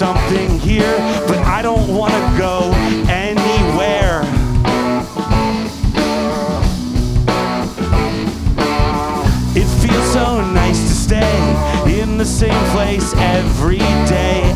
something here, but I don't want to go anywhere. It feels so nice to stay in the same place every day.